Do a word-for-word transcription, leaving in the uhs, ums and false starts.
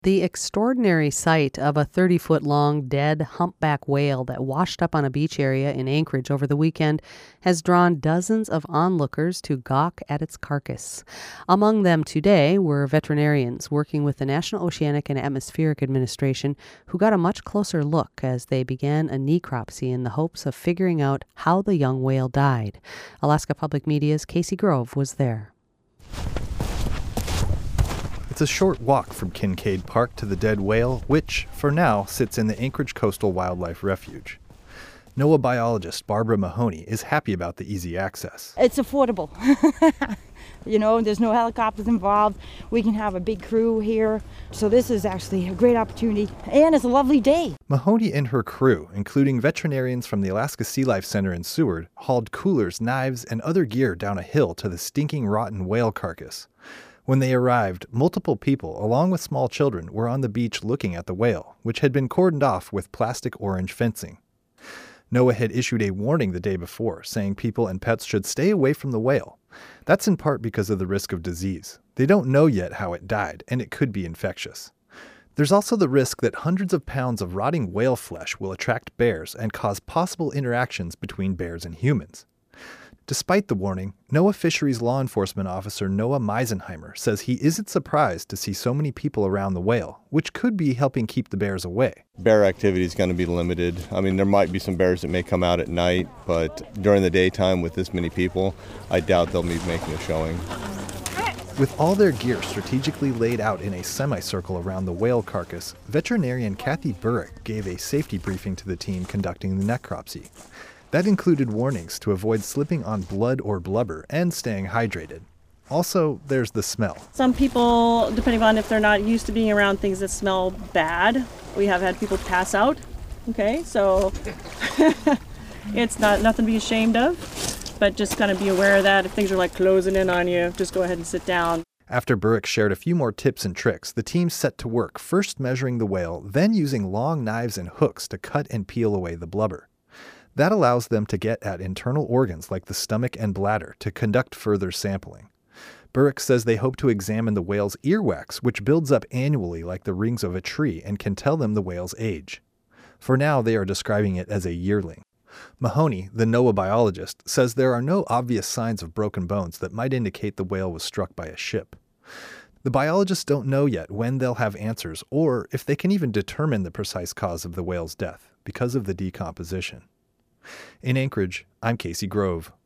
The extraordinary sight of a thirty-foot-long dead humpback whale that washed up on a beach area in Anchorage over the weekend has drawn dozens of onlookers to gawk at its carcass. Among them today were veterinarians working with the National Oceanic and Atmospheric Administration who got a much closer look as they began a necropsy in the hopes of figuring out how the young whale died. Alaska Public Media's Casey Grove was there. It's a short walk from Kincaid Park to the dead whale, which, for now, sits in the Anchorage Coastal Wildlife Refuge. NOAA biologist Barbara Mahoney is happy about the easy access. It's affordable. You know, there's no helicopters involved. We can have a big crew here. So this is actually a great opportunity, and it's a lovely day. Mahoney and her crew, including veterinarians from the Alaska Sea Life Center in Seward, hauled coolers, knives, and other gear down a hill to the stinking rotten whale carcass. When they arrived, multiple people, along with small children, were on the beach looking at the whale, which had been cordoned off with plastic orange fencing. NOAA had issued a warning the day before, saying people and pets should stay away from the whale. That's in part because of the risk of disease. They don't know yet how it died, and it could be infectious. There's also the risk that hundreds of pounds of rotting whale flesh will attract bears and cause possible interactions between bears and humans. Despite the warning, NOAA Fisheries Law Enforcement Officer Noah Meisenheimer says he isn't surprised to see so many people around the whale, which could be helping keep the bears away. Bear activity is going to be limited. I mean, there might be some bears that may come out at night, but during the daytime with this many people, I doubt they'll be making a showing. With all their gear strategically laid out in a semicircle around the whale carcass, veterinarian Kathy Burrick gave a safety briefing to the team conducting the necropsy. That included warnings to avoid slipping on blood or blubber and staying hydrated. Also, there's the smell. Some people, depending on if they're not used to being around things that smell bad, we have had people pass out. Okay, so it's not nothing to be ashamed of, but just kind of be aware of that. If things are like closing in on you, just go ahead and sit down. After Burrick shared a few more tips and tricks, the team set to work, first measuring the whale, then using long knives and hooks to cut and peel away the blubber. That allows them to get at internal organs like the stomach and bladder to conduct further sampling. Burrick says they hope to examine the whale's earwax, which builds up annually like the rings of a tree and can tell them the whale's age. For now, they are describing it as a yearling. Mahoney, the NOAA biologist, says there are no obvious signs of broken bones that might indicate the whale was struck by a ship. The biologists don't know yet when they'll have answers or if they can even determine the precise cause of the whale's death because of the decomposition. In Anchorage, I'm Casey Grove.